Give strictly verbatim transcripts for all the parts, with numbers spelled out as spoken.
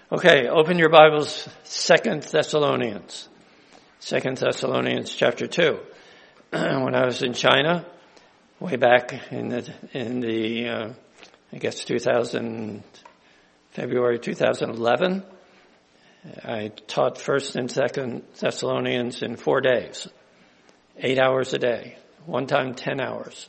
Okay, open your Bibles, Second Thessalonians. Second Thessalonians chapter two. When I was in China, way back in the, in the uh, I guess two thousand, February two thousand eleven, I taught First and Second Thessalonians in four days, eight hours a day, one time ten hours.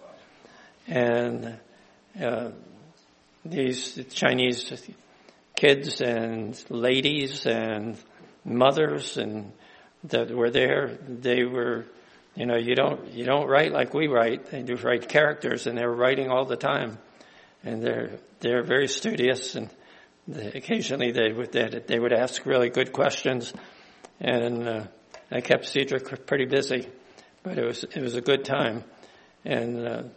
And uh, these Chinese kids and ladies and mothers and that were there, they were, you know, you don't you don't write like we write. They do write characters, and they were writing all the time, and they're they're very studious, and they, occasionally they would they, they would ask really good questions, and uh, I kept Cedric pretty busy, but it was it was a good time, and uh,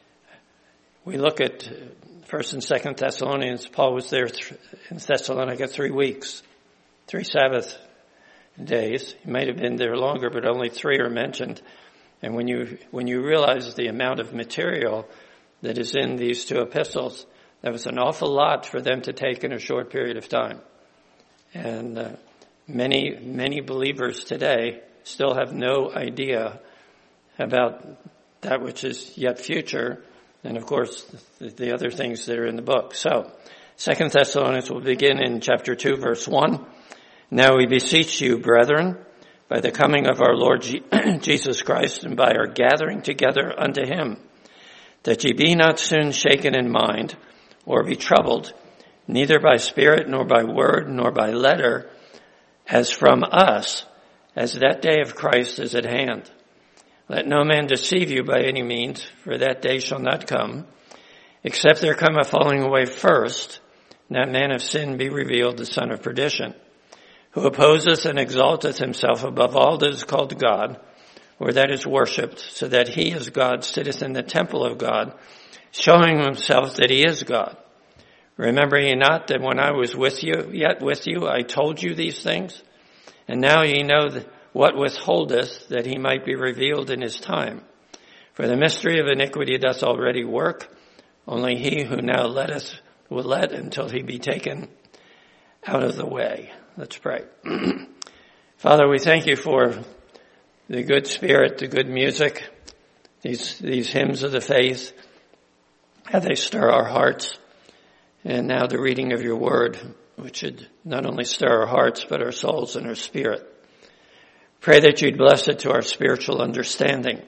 we look at First and Second Thessalonians. Paul was there in Thessalonica three weeks, three Sabbath days. He might have been there longer, but only three are mentioned. And when you when you realize the amount of material that is in these two epistles, that was an awful lot for them to take in a short period of time. And uh, many many believers today still have no idea about that which is yet future. And, of course, the, the other things that are in the book. So, Second Thessalonians will begin in chapter two, verse one. Now we beseech you, brethren, by the coming of our Lord G- Jesus Christ and by our gathering together unto him, that ye be not soon shaken in mind, or be troubled, neither by spirit, nor by word, nor by letter, as from us, as that day of Christ is at hand. Let no man deceive you by any means, for that day shall not come, except there come a falling away first, and that man of sin be revealed, the son of perdition, who opposeth and exalteth himself above all that is called God, or that is worshipped, so that he as God sitteth in the temple of God, showing himself that he is God. Remember ye not that when I was with you, yet with you, I told you these things? And now ye know that what withholdeth, that he might be revealed in his time. For the mystery of iniquity doth already work, only he who now letteth will let until he be taken out of the way. Let's pray. Father, we thank you for the good spirit, the good music, these these hymns of the faith, how they stir our hearts, and now the reading of your word, which should not only stir our hearts, but our souls and our spirit. Pray that you'd bless it to our spiritual understanding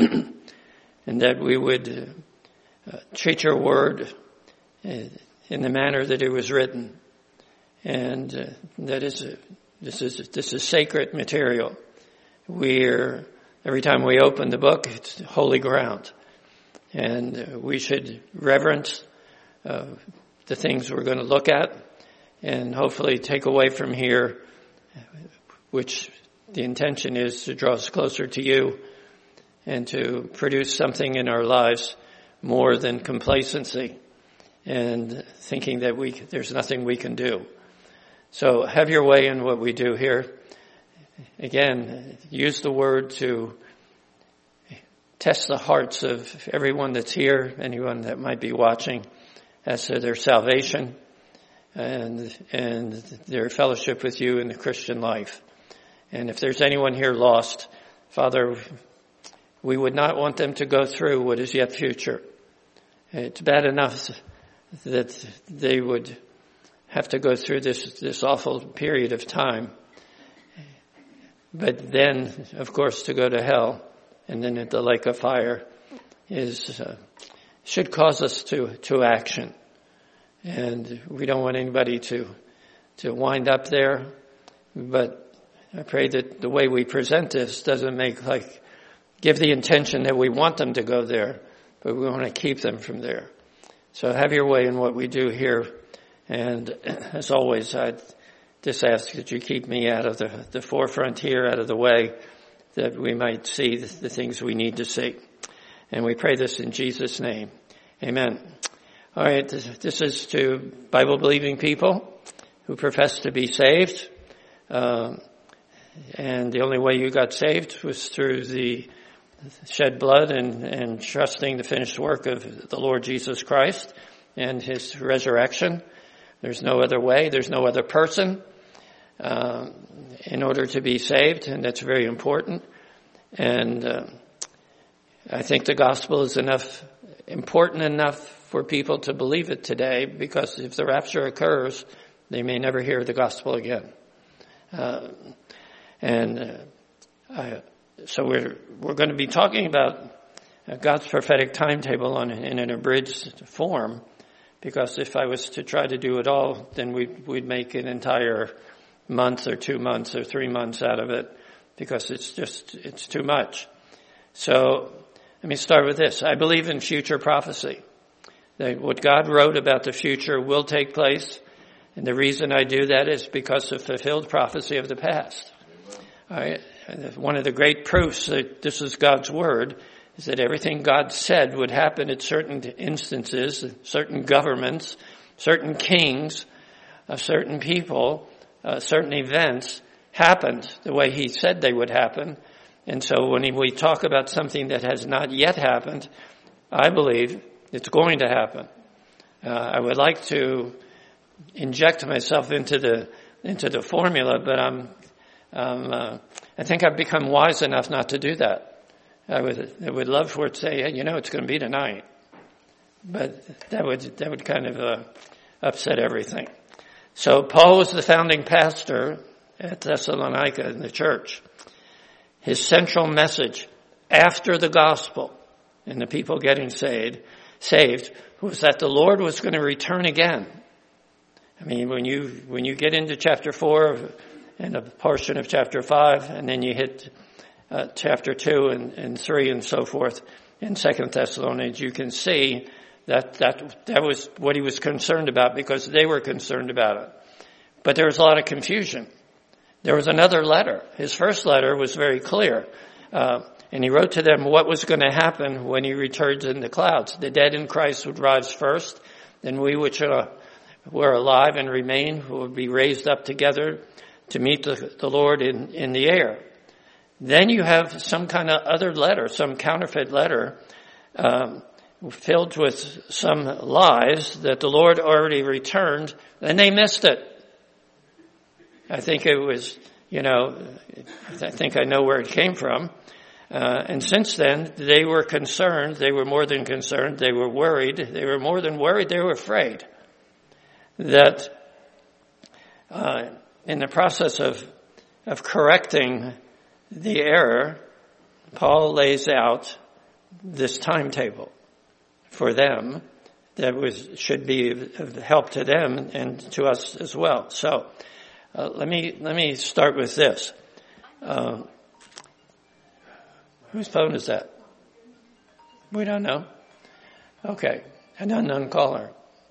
and that we would uh, treat your word uh, in the manner that it was written. And uh, that is, a, this is, this is sacred material. We're, every time we open the book, it's holy ground. And uh, we should reverence uh, the things we're going to look at and hopefully take away from here, which the intention is to draw us closer to you and to produce something in our lives more than complacency and thinking that we there's nothing we can do. So have your way in what we do here. Again, use the word to test the hearts of everyone that's here, anyone that might be watching, as to their salvation and and their fellowship with you in the Christian life. And if there's anyone here lost, Father, we would not want them to go through what is yet future. It's bad enough that they would have to go through this, this awful period of time. But then, of course, to go to hell and then at the lake of fire is, uh, should cause us to, to action. And we don't want anybody to, to wind up there, but I pray that the way we present this doesn't make like, give the intention that we want them to go there, but we want to keep them from there. So have your way in what we do here. And as always, I just ask that you keep me out of the, the forefront here, out of the way, that we might see the, the things we need to see. And we pray this in Jesus' name. Amen. All right. This, this is to Bible-believing people who profess to be saved. Um, And the only way you got saved was through the shed blood and, and trusting the finished work of the Lord Jesus Christ and his resurrection. There's no other way. There's no other person uh, in order to be saved, and that's very important. And uh, I think the gospel is enough, important enough for people to believe it today, because if the rapture occurs, they may never hear the gospel again. Uh, and uh, I, so we're we're going to be talking about God's prophetic timetable on, in an abridged form, because if I was to try to do it all, then we'd, we'd make an entire month or two months or three months out of it, because it's just, it's too much. So let me start with this. I believe in future prophecy. That what God wrote about the future will take place. And the reason I do that is because of fulfilled prophecy of the past. All right. One of the great proofs that this is God's word is that everything God said would happen at certain instances, certain governments, certain kings, uh, certain people, uh, certain events happened the way he said they would happen. And so when we talk about something that has not yet happened, I believe it's going to happen. Uh, I would like to inject myself into the into the formula, but I'm um, uh, I think I've become wise enough not to do that. I would I would love for it to say, hey, you know, it's going to be tonight, but that would that would kind of uh, upset everything. So Paul was the founding pastor at Thessalonica in the church. His central message after the gospel and the people getting saved, saved was that the Lord was going to return again. I mean, when you when you get into chapter four and a portion of chapter five, and then you hit uh, chapter two and, and three and so forth in Second Thessalonians, you can see that that that was what he was concerned about, because they were concerned about it. But there was a lot of confusion. There was another letter. His first letter was very clear. Uh, and he wrote to them what was going to happen when he returns in the clouds. The dead in Christ would rise first. Then we which are, were alive and remain would be raised up together to meet the, the Lord in, in the air. Then you have some kind of other letter, some counterfeit letter, um, filled with some lies that the Lord already returned, and they missed it. I think it was, you know, I think I know where it came from. Uh, and since then, they were concerned. They were more than concerned. They were worried. They were more than worried. They were afraid that uh, in the process of of correcting the error, Paul lays out this timetable for them that was should be of help to them and to us as well. So. Uh, let me let me start with this. Uh, whose phone is that? We don't know. Okay, an unknown caller.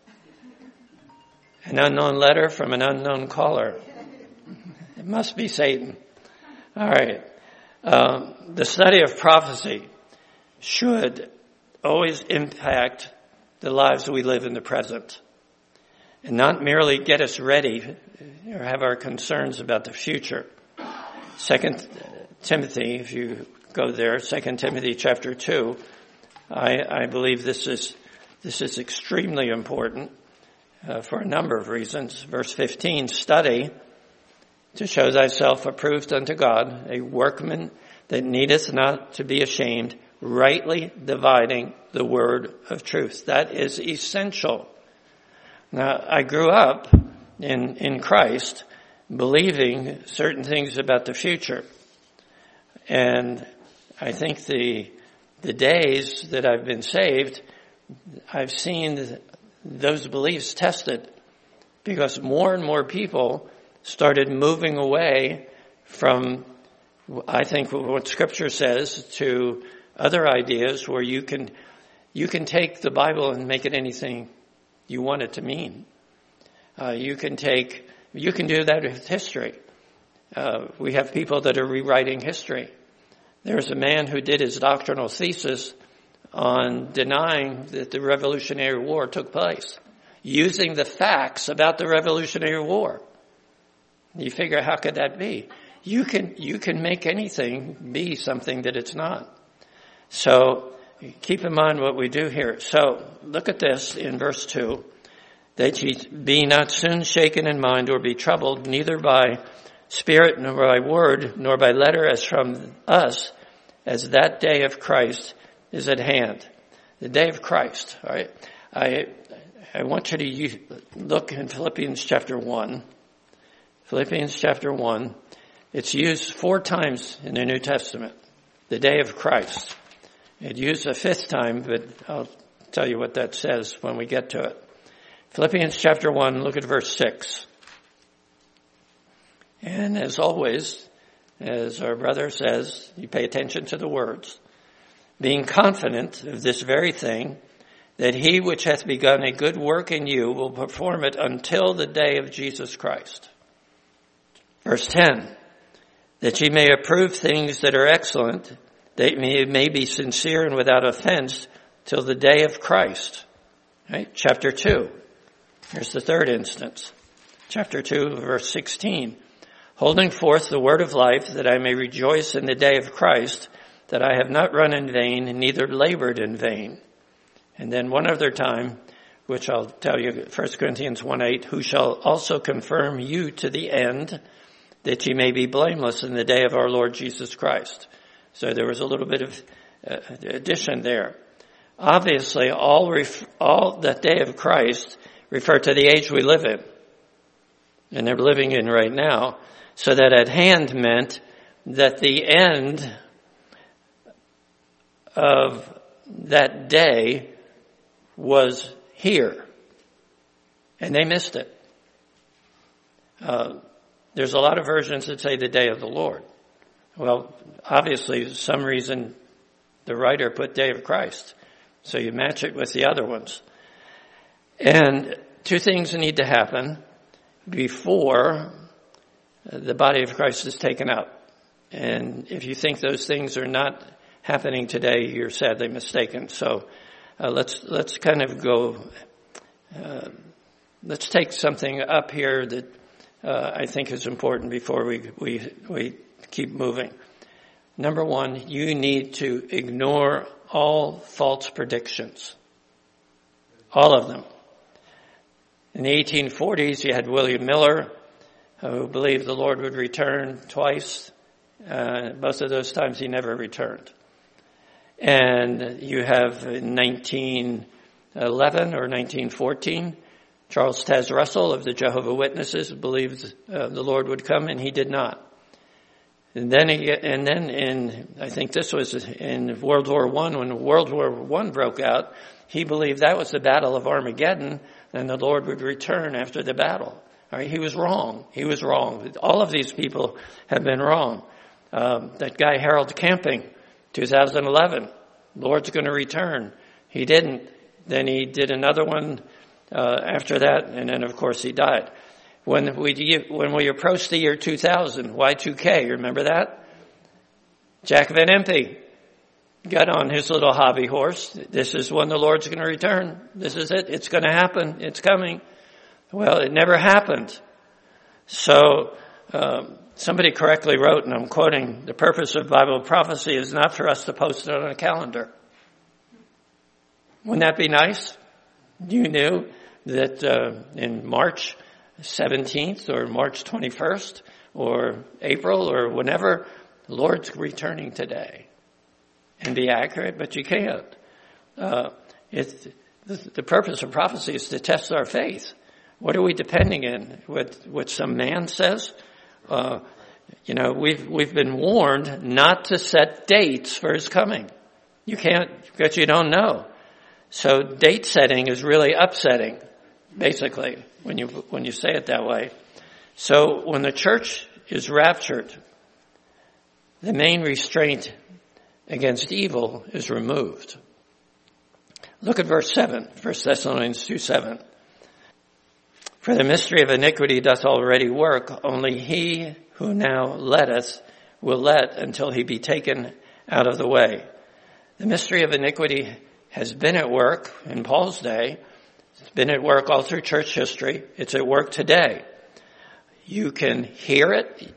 An unknown letter from an unknown caller. It must be Satan. All right. Um, the study of prophecy should always impact the lives we live in the present, and not merely get us ready or have our concerns about the future. Second Timothy, if you go there, Second Timothy chapter two, I, I believe this is this is extremely important uh, for a number of reasons. Verse fifteen, study to show thyself approved unto God, a workman that needeth not to be ashamed, rightly dividing the word of truth. That is essential. Now, I grew up in, in Christ believing certain things about the future. And I think the, the days that I've been saved, I've seen those beliefs tested, because more and more people started moving away from, I think, what Scripture says to other ideas where you can, you can take the Bible and make it anything you want it to mean. Uh, you can take, you can do that with history. Uh, we have people that are rewriting history. There's a man who did his doctoral thesis on denying that the Revolutionary War took place, using the facts about the Revolutionary War. You figure, how could that be? You can, you can make anything be something that it's not. So keep in mind what we do here. So look at this in verse two. that ye be not soon shaken in mind or be troubled, neither by spirit nor by word nor by letter as from us, as that day of Christ is at hand. The day of Christ, all right? I I want you to use, look in Philippians chapter one. Philippians chapter one. It's used four times in the New Testament. The day of Christ. It's used a fifth time, but I'll tell you what that says when we get to it. Philippians chapter one, look at verse six. And as always, as our brother says, you pay attention to the words. Being confident of this very thing, that he which hath begun a good work in you will perform it until the day of Jesus Christ. Verse ten, that ye may approve things that are excellent, that ye may be sincere and without offense till the day of Christ. Right? Chapter two. Here's the third instance. Chapter two, verse sixteen. Holding forth the word of life, that I may rejoice in the day of Christ, that I have not run in vain, and neither labored in vain. And then one other time, which I'll tell you, First Corinthians one eight, who shall also confirm you to the end, that ye may be blameless in the day of our Lord Jesus Christ. So there was a little bit of uh, addition there. Obviously, all ref- all that day of Christ refer to the age we live in, and they're living in right now. So that at hand meant that the end of that day was here, and they missed it. Uh, there's a lot of versions that say the day of the Lord. Well, obviously, some reason the writer put day of Christ, so you match it with the other ones. And two things need to happen before the body of Christ is taken up. And if you think those things are not happening today, you're sadly mistaken. So uh, let's let's kind of go, uh, let's take something up here that uh, I think is important before we, we, we keep moving. Number one, you need to ignore all false predictions. All of them. In the eighteen forties, you had William Miller, who believed the Lord would return twice. Uh, both of those times he never returned. And you have in nineteen eleven or nineteen fourteen, Charles Taz Russell of the Jehovah's Witnesses believed uh, the Lord would come, and he did not. And then, he, and then in, I think this was in World War One, when World War One broke out, he believed that was the Battle of Armageddon, and the Lord would return after the battle. All right, he was wrong. He was wrong. All of these people have been wrong. Um, that guy Harold Camping, two thousand eleven, Lord's going to return. He didn't. Then he did another one uh, after that, and then of course he died. When we when we approached the year two thousand, Y two K, remember that? Jack Van Impe got on his little hobby horse. This is when the Lord's going to return. This is it. It's going to happen. It's coming. Well, it never happened. So um, somebody correctly wrote, and I'm quoting, the purpose of Bible prophecy is not for us to post it on a calendar. Wouldn't that be nice? You knew that uh, in March seventeenth or March twenty-first or April or whenever, the Lord's returning today. And be accurate, but you can't. Uh, it's, the, the purpose of prophecy is to test our faith. What are we depending in? What, what some man says? Uh, you know, we've, we've been warned not to set dates for his coming. You can't, because you don't know. So date setting is really upsetting, basically, when you, when you say it that way. So when the church is raptured, the main restraint against evil is removed. Look at verse seven, First Thessalonians two seven. For the mystery of iniquity doth already work, only he who now letteth will let until he be taken out of the way. The mystery of iniquity has been at work in Paul's day. It's been at work all through church history. It's at work today. You can hear it.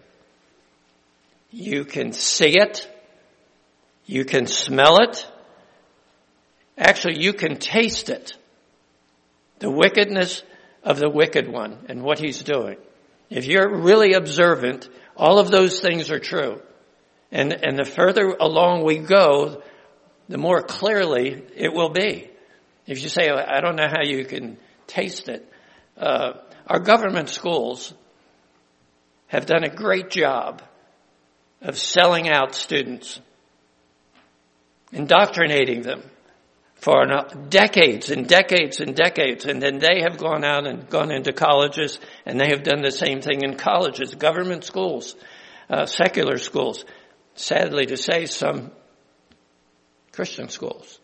You can see it. You can smell it. Actually, you can taste it. The wickedness of the wicked one and what he's doing. If you're really observant, all of those things are true. And, and the further along we go, the more clearly it will be. If you say, I don't know how you can taste it. Uh, our government schools have done a great job of selling out students, indoctrinating them for decades and decades and decades. And then they have gone out and gone into colleges, and they have done the same thing in colleges, government schools, uh, secular schools. Sadly to say, some Christian schools.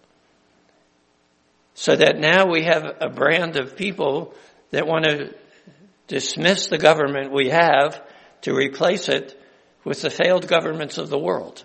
So that now we have a brand of people that want to dismiss the government we have to replace it with the failed governments of the world.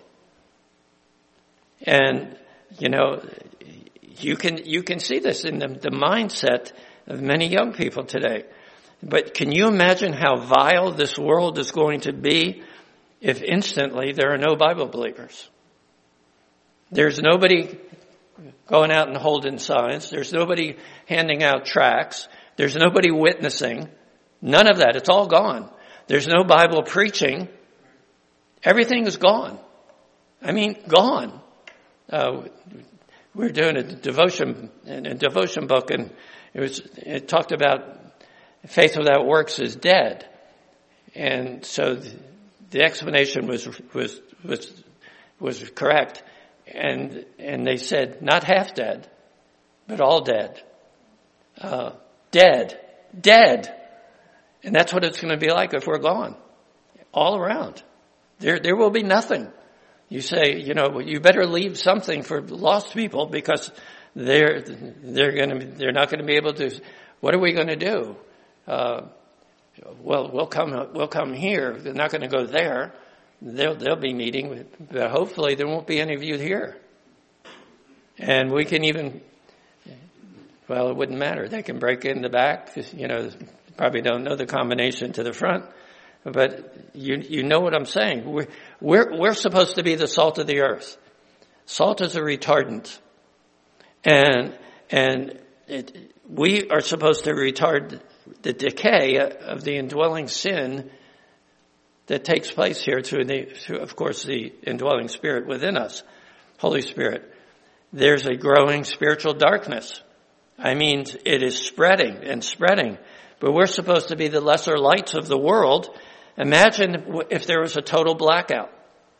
And, you know, you can, you can see this in the, the mindset of many young people today. But can you imagine how vile this world is going to be if instantly there are no Bible believers? There's nobody going out and holding signs. There's nobody handing out tracts. There's nobody witnessing. None of that. It's all gone. There's no Bible preaching. Everything is gone. I mean, gone. Uh, we were doing a devotion, a devotion book, and it was, it talked about faith without works is dead. And so the, the explanation was, was, was, was correct. And, and they said, not half dead, but all dead. Uh, dead. Dead. And that's what it's going to be like if we're gone. All around. There, there will be nothing. You say, you know, you better leave something for lost people because they're, they're going to, they're not going to be able to, what are we going to do? Uh, well, we'll come, we'll come here. They're not going to go there. They'll, they'll be meeting, but hopefully there won't be any of you here. And we can even, well, it wouldn't matter. They can break in the back. You know, probably don't know the combination to the front, but you, you know what I'm saying. We're, we're, we're supposed to be the salt of the earth. Salt is a retardant. And, and it, we are supposed to retard the decay of the indwelling sin that takes place here through, the, through, of course, the indwelling Spirit within us, Holy Spirit. There's a growing spiritual darkness. I mean, it is spreading and spreading. But we're supposed to be the lesser lights of the world. Imagine if there was a total blackout.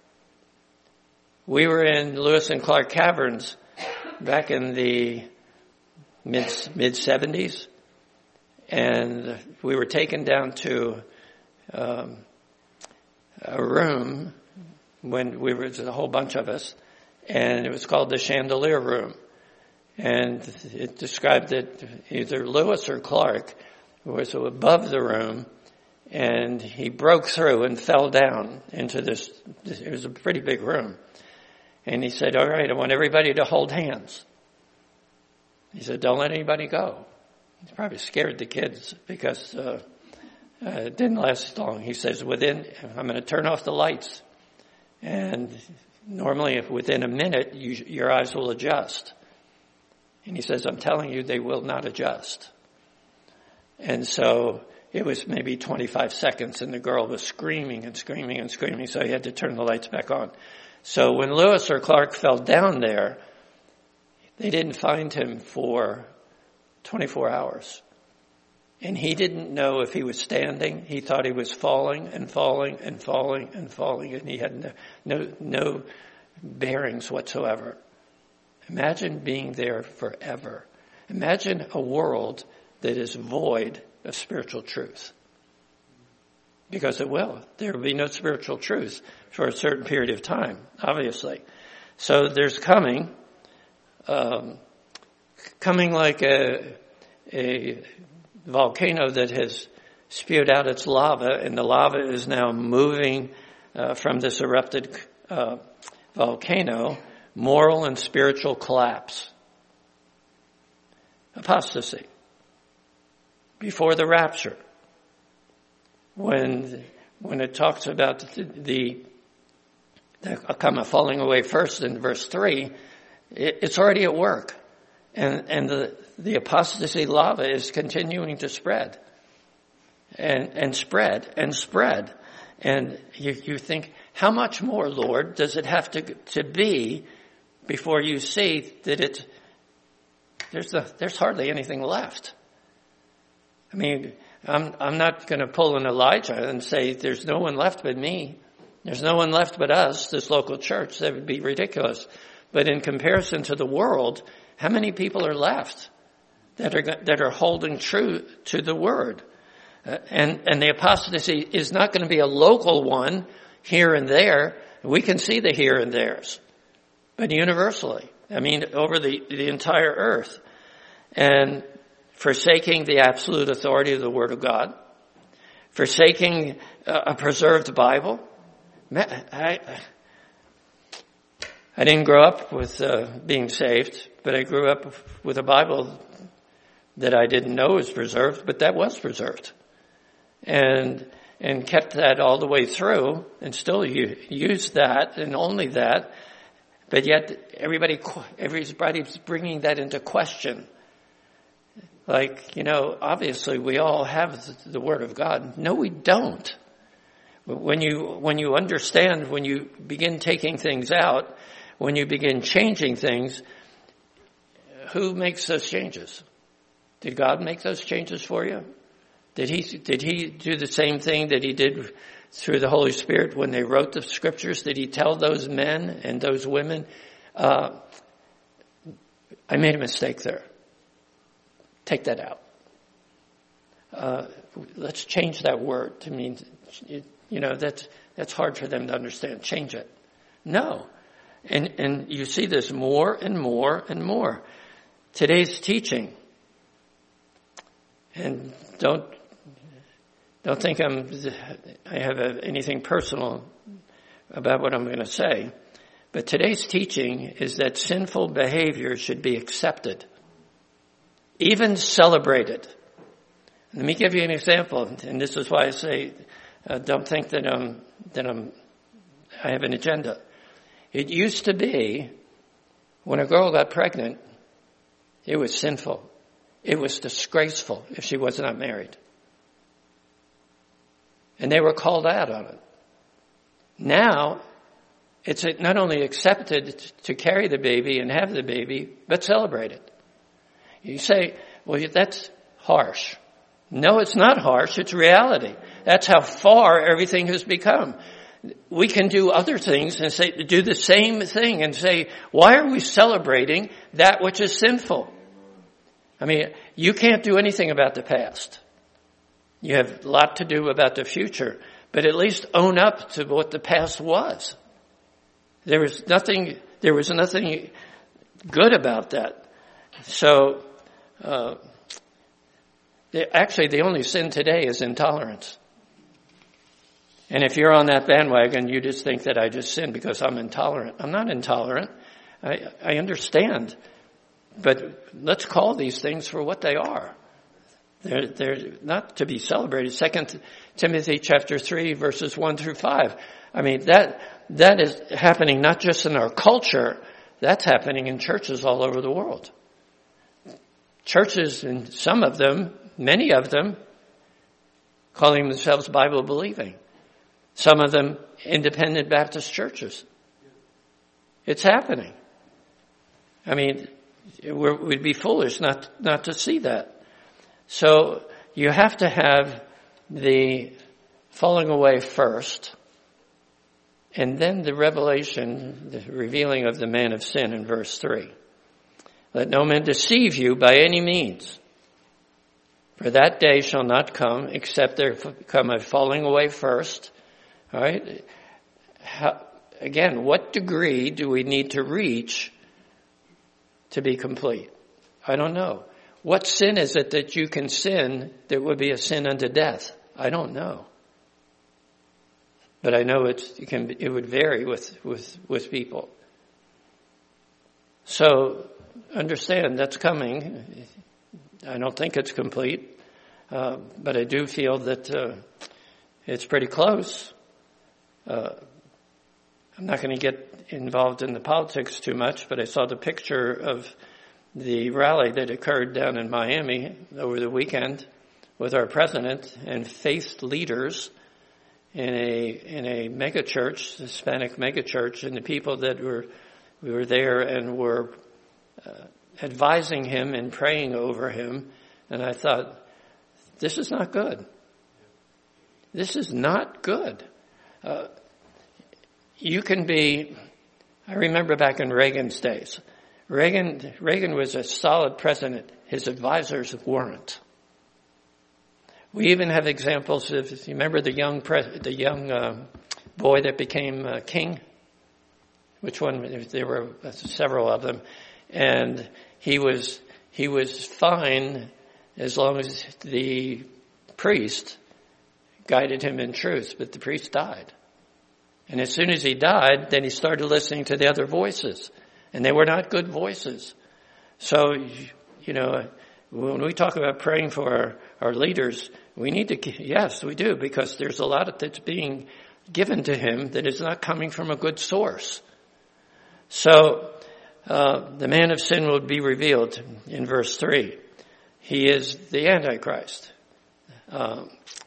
We were in Lewis and Clark Caverns back in the mid, mid-seventies. And we were taken down to um, a room when we were, a whole bunch of us, and it was called the Chandelier Room. And it described that either Lewis or Clark was above the room, and he broke through and fell down into this, it was a pretty big room. And he said, all right, I want everybody to hold hands. He said, don't let anybody go. He probably scared the kids because uh, uh, it didn't last long. He says, within, I'm going to turn off the lights. And normally if within a minute, you, your eyes will adjust. And he says, I'm telling you, they will not adjust. And so it was maybe twenty-five seconds, and the girl was screaming and screaming and screaming, so he had to turn the lights back on. So when Lewis or Clark fell down there, they didn't find him for twenty-four hours. And he didn't know if he was standing. He thought he was falling and falling and falling and falling, and he had no, no, no bearings whatsoever. Imagine being there forever. Imagine a world that is void of spiritual truth. Because it will. There will be no spiritual truth for a certain period of time, obviously. So there's coming, um, coming like a, a volcano that has spewed out its lava, and the lava is now moving uh, from this erupted uh, volcano, moral and spiritual collapse. Apostasy. Before the rapture, when when it talks about the, the, the come falling away first in verse three, it, it's already at work. And, and the, the apostasy lava is continuing to spread and, and spread and spread. And you, you think, how much more, Lord, does it have to, to be before you see that it's, there's a, there's hardly anything left? I mean, I'm, I'm not going to pull an Elijah and say there's no one left but me. There's no one left but us, this local church. That would be ridiculous. But in comparison to the world, how many people are left that are that are holding true to the word? Uh, and and the apostasy is not going to be a local one here and there. We can see the here and there's, but universally. I mean, over the the entire earth, and forsaking the absolute authority of the Word of God, forsaking a preserved Bible. I, I didn't grow up with uh, being saved, but I grew up with a Bible that I didn't know was preserved, but that was preserved. And and kept that all the way through, and still used that, and only that. But yet everybody, everybody's bringing that into question. Like, you know, obviously we all have the Word of God. No, we don't. When you, when you understand, when you begin taking things out, when you begin changing things, who makes those changes? Did God make those changes for you? Did he, did he do the same thing that he did through the Holy Spirit when they wrote the scriptures? Did he tell those men and those women, uh, I made a mistake there. Take that out. Uh, let's change that word to mean, you know, that's, that's hard for them to understand. Change it. No. And, and you see this more and more and more. Today's teaching, and don't, don't think I'm, I have a, anything personal about what I'm going to say, but today's teaching is that sinful behavior should be accepted, even celebrated. Let me give you an example, and this is why I say, uh, don't think that I'm, that I'm, I have an agenda. It used to be, when a girl got pregnant, it was sinful. It was disgraceful if she was not married. And they were called out on it. Now, it's not only accepted to carry the baby and have the baby, but celebrated. You say, well, that's harsh. No, it's not harsh. It's reality. That's how far everything has become. We can do other things and say, do the same thing and say, why are we celebrating that which is sinful? I mean, you can't do anything about the past. You have a lot to do about the future, but at least own up to what the past was. There was nothing, there was nothing good about that. So, uh, the, actually the only sin today is intolerance. And if you're on that bandwagon, you just think that I just sinned because I'm intolerant. I'm not intolerant. I, I understand. But let's call these things for what they are. They're, they're not to be celebrated. Second Timothy chapter three, verses one through five. I mean, that, that is happening not just in our culture, that's happening in churches all over the world. Churches, and some of them, many of them, calling themselves Bible believing. Some of them independent Baptist churches. It's happening. I mean, we're, we'd be foolish not, not to see that. So you have to have the falling away first, and then the revelation, the revealing of the man of sin in verse three. Let no man deceive you by any means, for that day shall not come except there come a falling away first. All right. How, again, what degree do we need to reach to be complete? I don't know. What sin is it that you can sin that would be a sin unto death? I don't know. But I know it's, it can, it would vary with, with, with people. So understand that's coming. I don't think it's complete. Uh, but I do feel that, uh, it's pretty close. Uh, I'm not going to get involved in the politics too much, but I saw the picture of the rally that occurred down in Miami over the weekend with our president and faith leaders in a in a mega church, Hispanic mega church, and the people that were we were there and were uh, advising him and praying over him, and I thought, this is not good. This is not good. Uh, you can be. I remember back in Reagan's days. Reagan Reagan was a solid president. His advisors weren't. We even have examples of. You remember the young pre, the young uh, boy that became uh, king? Which one? There were several of them, and he was he was fine as long as the priest guided him in truth. But the priest died, and as soon as he died, then he started listening to the other voices, and they were not good voices. So, you know, when we talk about praying for our, our leaders, we need to, yes, we do, because there's a lot that's being given to him that is not coming from a good source. So, uh, the man of sin will be revealed in verse three. He is the Antichrist. Uh,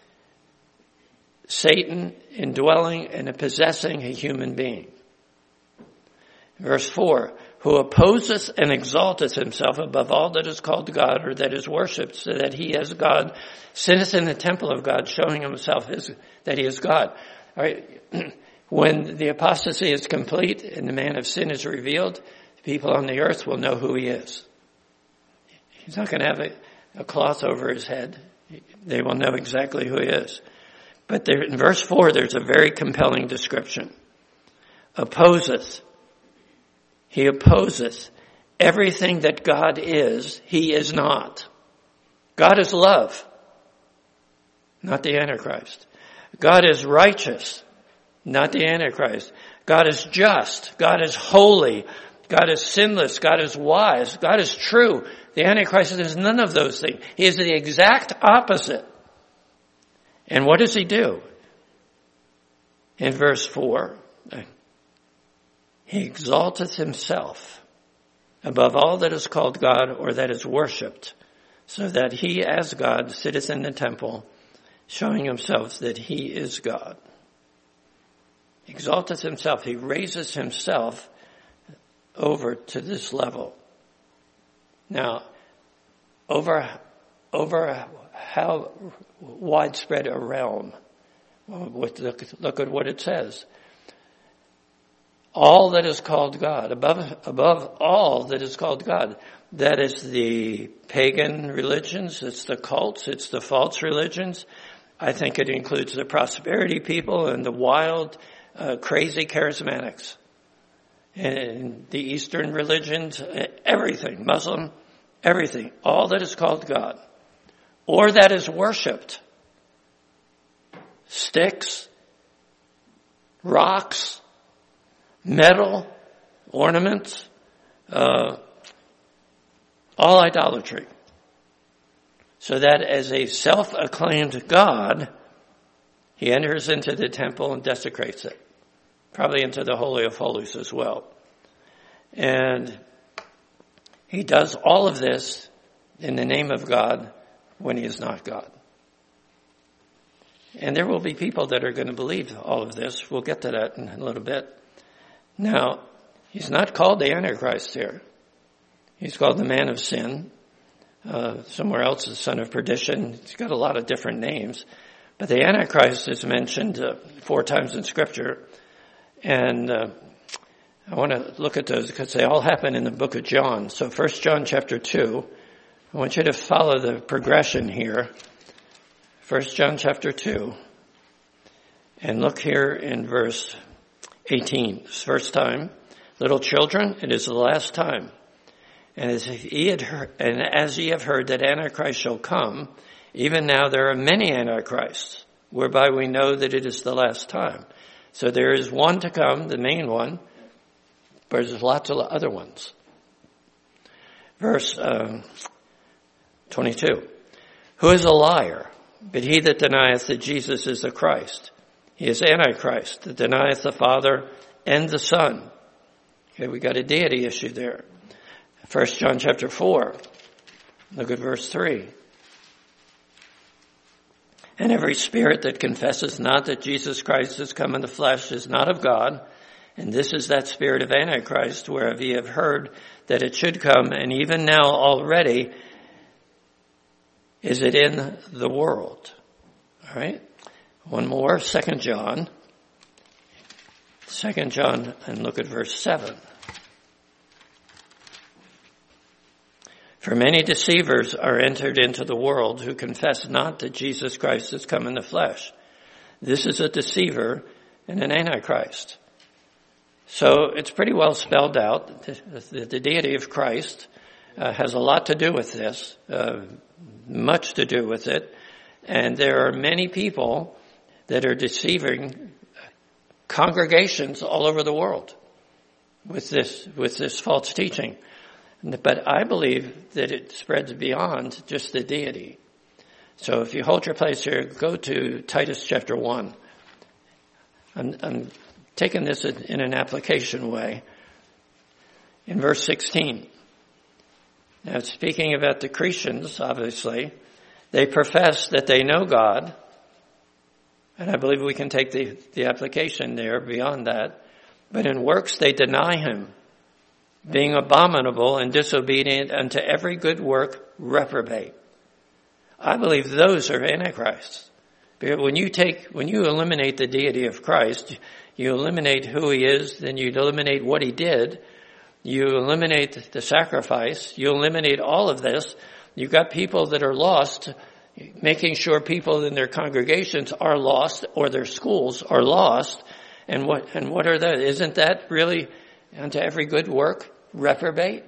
Satan indwelling and possessing a human being. Verse four, who opposes and exalteth himself above all that is called God or that is worshipped, so that he as God sitteth in the temple of God, showing himself as, that he is God. All right. When the apostasy is complete and the man of sin is revealed, people on the earth will know who he is. He's not going to have a, a cloth over his head. They will know exactly who he is. But there, in verse four, there's a very compelling description. Opposeth. He opposes everything that God is, he is not. God is love, not the Antichrist. God is righteous, not the Antichrist. God is just. God is holy. God is sinless. God is wise. God is true. The Antichrist is none of those things. He is the exact opposite. And what does he do? In verse four, he exalteth himself above all that is called God or that is worshipped, so that he as God sitteth in the temple, showing himself that he is God. Exalteth himself. He raises himself over to this level. Now, over, over how widespread a realm. Look, look at what it says. All that is called God, above, above all that is called God. That is the pagan religions, it's the cults, it's the false religions. I think it includes the prosperity people and the wild, uh, crazy charismatics. And the Eastern religions, everything, Muslim, everything, all that is called God. Or that is worshipped. Sticks, rocks, metal, ornaments, uh, all idolatry. So that as a self-acclaimed God, he enters into the temple and desecrates it. Probably into the Holy of Holies as well. And he does all of this in the name of God when he is not God. And there will be people that are going to believe all of this. We'll get to that in a little bit. Now, he's not called the Antichrist here. He's called the man of sin. Uh, somewhere else, the son of perdition. He's got a lot of different names. But the Antichrist is mentioned uh, four times in Scripture. And uh, I want to look at those because they all happen in the book of John. So First John chapter two. I want you to follow the progression here. First John chapter two. And look here in verse eighteen. This first time. Little children, it is the last time. And as ye had heard, and as ye have heard that Antichrist shall come, even now there are many Antichrists, whereby we know that it is the last time. So there is one to come, the main one, but there's lots of other ones. Verse um, twenty-two. Who is a liar, but he that denieth that Jesus is the Christ? He is Antichrist, that denieth the Father and the Son. Okay, we got a deity issue there. First John chapter four, look at verse three. And every spirit that confesses not that Jesus Christ has come in the flesh is not of God. And this is that spirit of Antichrist, whereof ye have heard that it should come, and even now already is it in the world. All right. One more, Second John. Second John, and look at verse seven. For many deceivers are entered into the world who confess not that Jesus Christ has come in the flesh. This is a deceiver and an antichrist. So it's pretty well spelled out. The, the, the deity of Christ uh, has a lot to do with this, uh, much to do with it. And there are many people that are deceiving congregations all over the world with this, with this false teaching. But I believe that it spreads beyond just the deity. So if you hold your place here, go to Titus chapter one. I'm, I'm taking this in an application way. In verse sixteen. Now speaking about the Cretans, obviously, they profess that they know God. And I believe we can take the, the application there beyond that. But in works they deny him, being abominable and disobedient unto every good work, reprobate. I believe those are antichrists. Because when you take, when you eliminate the deity of Christ, you eliminate who he is, then you eliminate what he did, you eliminate the sacrifice, you eliminate all of this. You've got people that are lost, making sure people in their congregations are lost or their schools are lost. And what, and what are that? Isn't that really unto every good work, reprobate?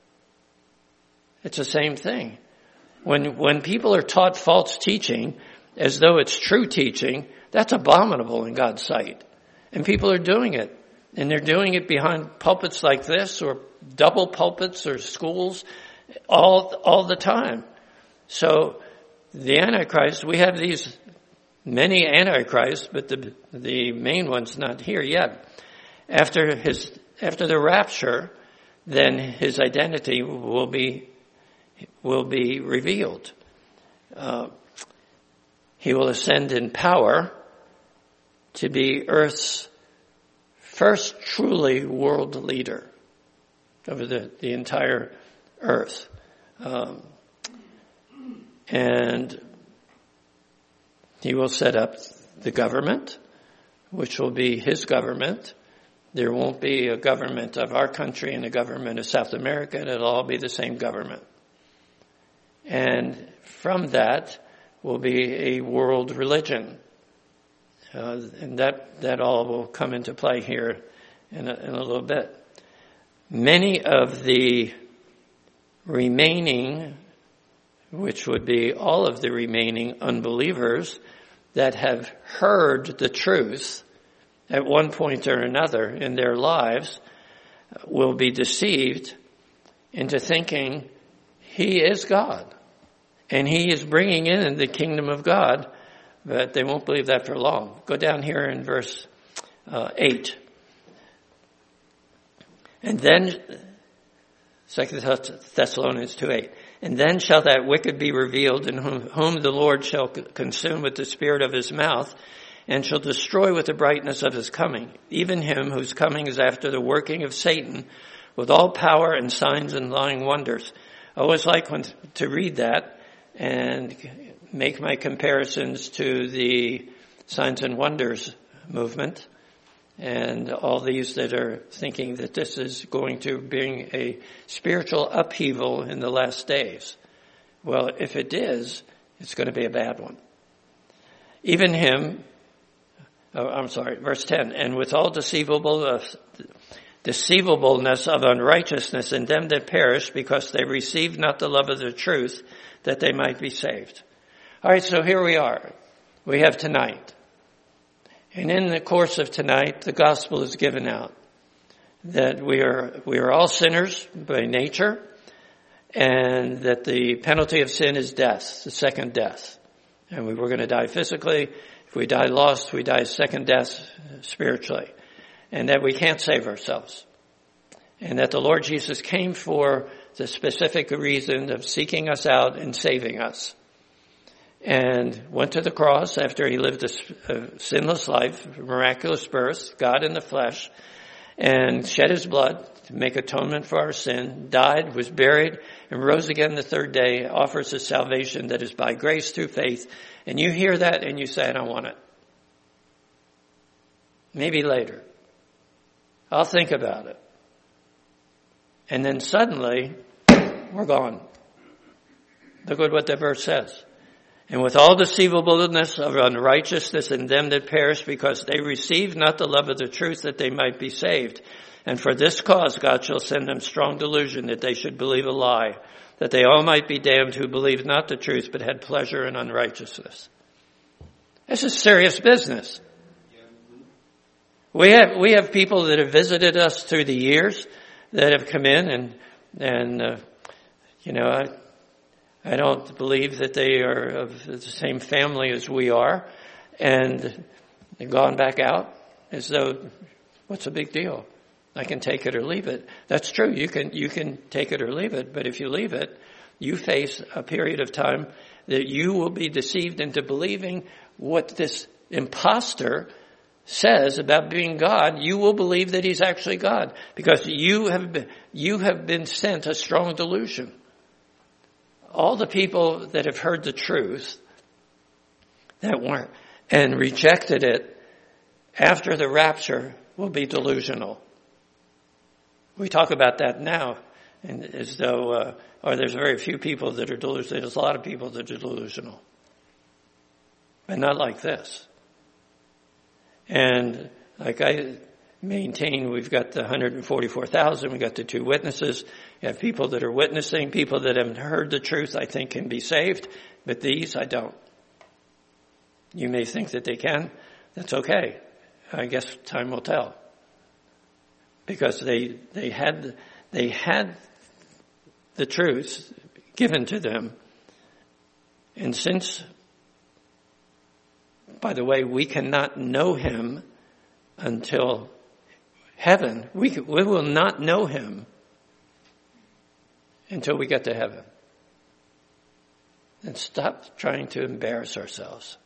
It's the same thing. When, when people are taught false teaching as though it's true teaching, that's abominable in God's sight. And people are doing it. And they're doing it behind pulpits like this or double pulpits or schools all, all the time. So the Antichrist, we have these many Antichrists, but the, the main one's not here yet. After his, after the rapture, then his identity will be, will be revealed. Uh, he will ascend in power to be Earth's first truly world leader over the, the entire earth. Um, and he will set up the government, which will be his government. There won't be a government of our country and a government of South America. It'll all be the same government. And from that will be a world religion. Uh, and that, that all will come into play here in a, in a little bit. Many of the remaining, which would be all of the remaining unbelievers that have heard the truth at one point or another in their lives, will be deceived into thinking he is God. And he is bringing in the kingdom of God. But they won't believe that for long. Go down here in verse uh, eight. And then, Second Thessalonians two eight. And then shall that wicked be revealed, in whom, whom the Lord shall consume with the spirit of his mouth, and shall destroy with the brightness of his coming, even him whose coming is after the working of Satan, with all power and signs and lying wonders. I always like when, to read that and make my comparisons to the signs and wonders movement and all these that are thinking that this is going to bring a spiritual upheaval in the last days. Well, if it is, it's going to be a bad one. Even him, oh, I'm sorry, verse ten, and with all deceivable, uh, deceivableness of unrighteousness in them that perish, because they receive not the love of the truth, that they might be saved. All right, so here we are. We have tonight. And in the course of tonight, the gospel is given out. That we are, we are all sinners by nature, and that the penalty of sin is death, the second death. And we were going to die physically. If we die lost, we die second death spiritually. And that we can't save ourselves. And that the Lord Jesus came for the specific reason of seeking us out and saving us. And went to the cross after he lived a, a sinless life, miraculous birth, God in the flesh, and shed his blood to make atonement for our sin, died, was buried, and rose again the third day, offers us salvation that is by grace through faith. And you hear that and you say, I don't want it. Maybe later. I'll think about it. And then suddenly, we're gone. Look at what the verse says. And with all deceivableness of unrighteousness in them that perish, because they receive not the love of the truth, that they might be saved. And for this cause God shall send them strong delusion, that they should believe a lie, that they all might be damned who believed not the truth, but had pleasure in unrighteousness. This is serious business. We have we have people that have visited us through the years that have come in and and uh, you know I I don't believe that they are of the same family as we are, and they've gone back out as though, what's the big deal? I can take it or leave it. That's true. You can you can take it or leave it, but if you leave it, you face a period of time that you will be deceived into believing what this imposter says about being God. You will believe that he's actually God because you have been, you have been sent a strong delusion. All the people that have heard the truth that weren't and rejected it after the rapture will be delusional. We talk about that now, and as though, uh, or there's very few people that are delusional. There's a lot of people that are delusional, but not like this. And like I maintain, we've got the one hundred forty-four thousand, we've got the two witnesses. You have people that are witnessing, people that haven't heard the truth, I think can be saved, but these I don't. You may think that they can. That's okay. I guess time will tell. Because they they had they had the truth given to them. And since, by the way, we cannot know him until heaven. We, we will not know him until we get to heaven. And stop trying to embarrass ourselves.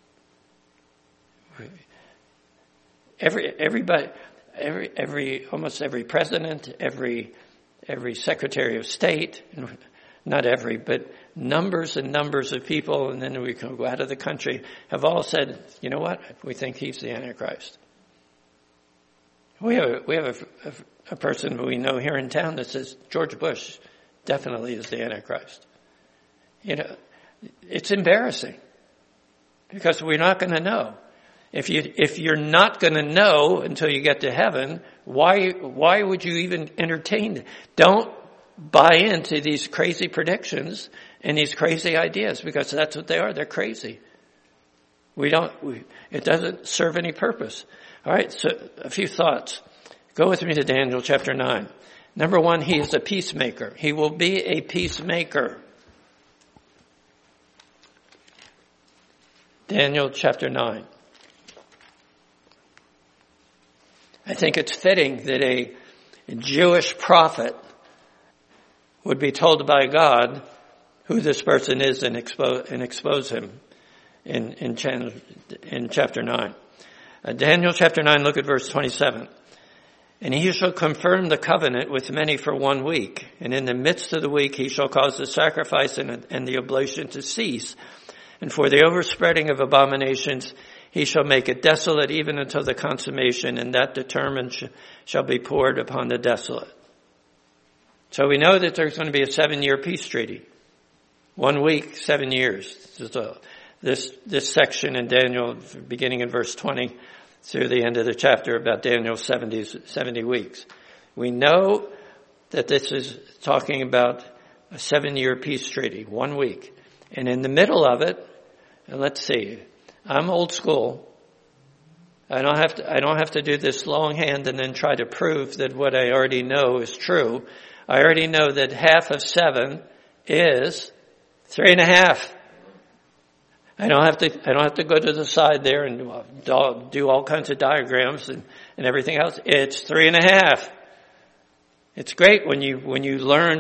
Every everybody, every every almost every president, every every secretary of state, not every, but numbers and numbers of people, and then we can go out of the country, have all said, you know what? We think he's the Antichrist. We have a, we have a, a, a person we know here in town that says George Bush definitely is the Antichrist. You know, it's embarrassing because we're not going to know. If you if you're not going to know until you get to heaven, why why would you even entertain? Don't buy into these crazy predictions and these crazy ideas because that's what they are. They're crazy. We don't. We, it doesn't serve any purpose. All right. So a few thoughts. Go with me to Daniel chapter nine. Number one, he is a peacemaker. He will be a peacemaker. Daniel chapter nine. I think it's fitting that a Jewish prophet would be told by God who this person is and expose, and expose him in, in, in chapter nine. Uh, Daniel chapter nine, look at verse twenty-seven. And he shall confirm the covenant with many for one week. And in the midst of the week he shall cause the sacrifice and, and the oblation to cease. And for the overspreading of abominations he shall make it desolate even until the consummation, and that determined sh- shall be poured upon the desolate. So we know that there's going to be a seven-year peace treaty. One week, seven years. So this this section in Daniel, beginning in verse twenty through the end of the chapter about Daniel's seventy, seventy weeks. We know that this is talking about a seven-year peace treaty, one week. And in the middle of it, and let's see, I'm old school. I don't have to, I don't have to do this longhand and then try to prove that what I already know is true. I already know that half of seven is three and a half. I don't have to, I don't have to go to the side there and do all kinds of diagrams and, and everything else. It's three and a half. It's great when you, when you learned